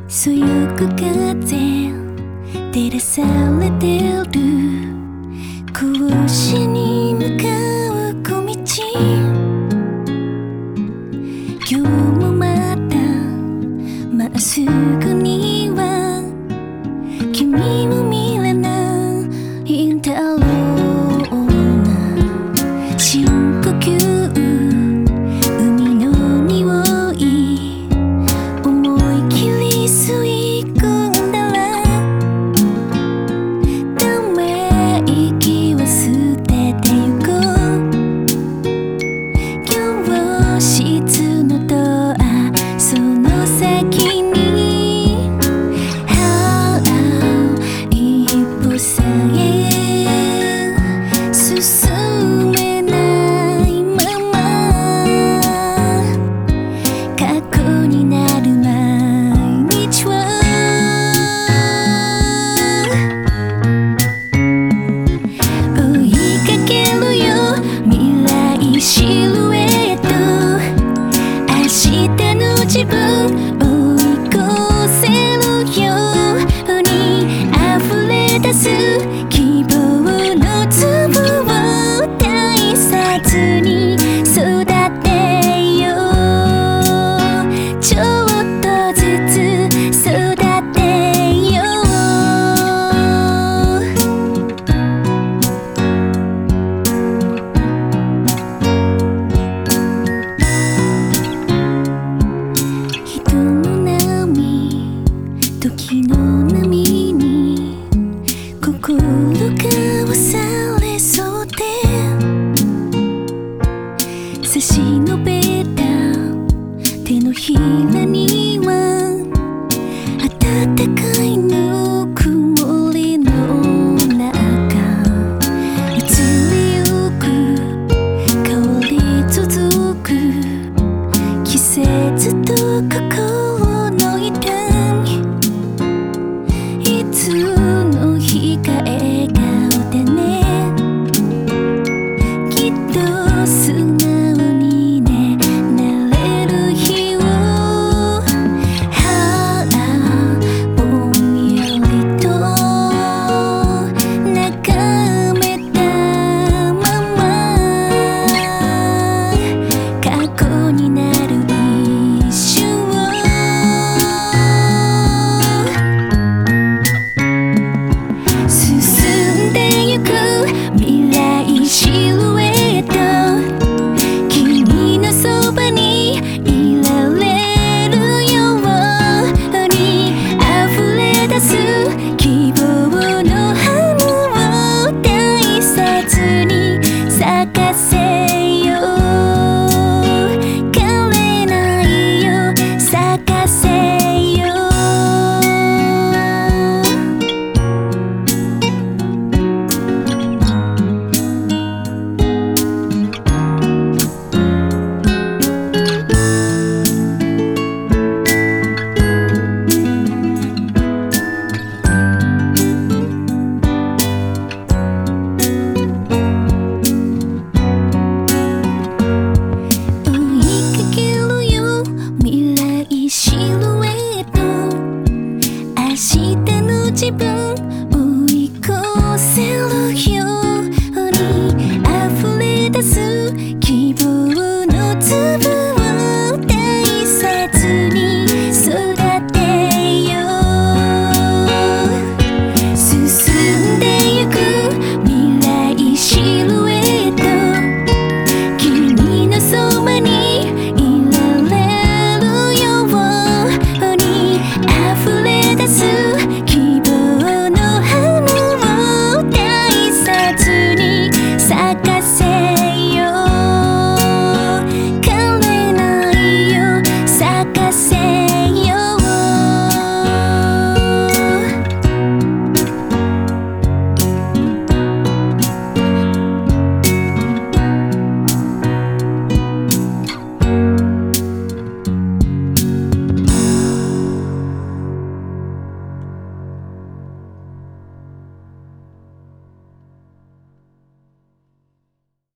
そよく風照らされてる甲子に向かう小道、今日もまたまっすぐには君を見れないんだろうな。深呼吸海の匂い思い切り吸い込んだらため息は捨ててゆこう。教室のドアその先に一歩さえ進めないまま過去になる毎日は追いかけるよ未来シルエット、明日の自分追い越せるように溢れ出す希望の粒を大切に育てよう。ちょっとずつ育てよう。人の波時の波に心が押されそうで差し伸べた手のひらには暖かいぬくもりの中移りゆく変わり続く季節と心